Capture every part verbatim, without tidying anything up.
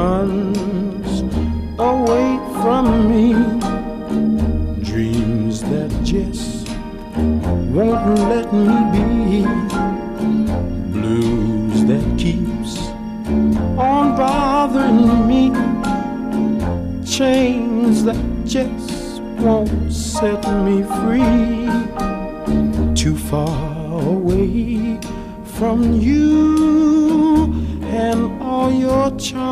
runs away from me, dreams that just won't let me be, blues that keeps on bothering me, chains that just won't set me free, too far away from you and all your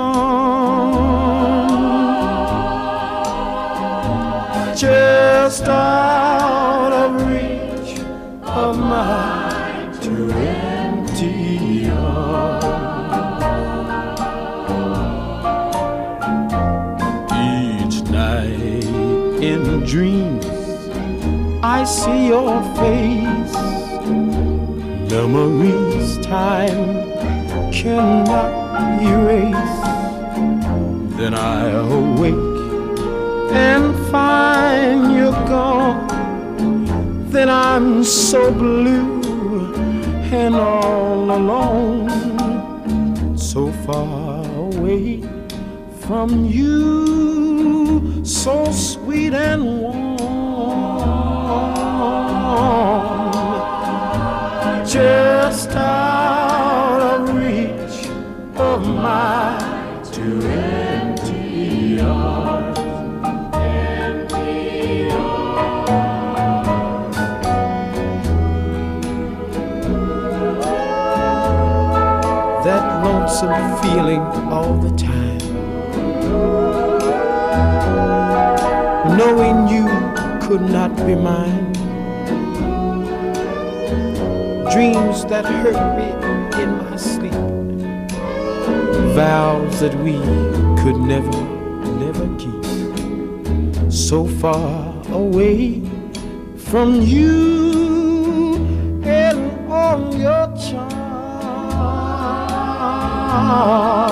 charms, just out of reach of my too empty arms. Each night in dreams I see your face, memories time cannot erase. Then I awake and find you're gone. Then I'm so blue and all alone, so far away from you, so sweet and warm, just out of reach of my too empty arms. Empty arms. That lonesome feeling all the time, knowing you could not be mine, dreams that hurt me in my sleep, vows that we could never, never keep, so far away from you and all your charms.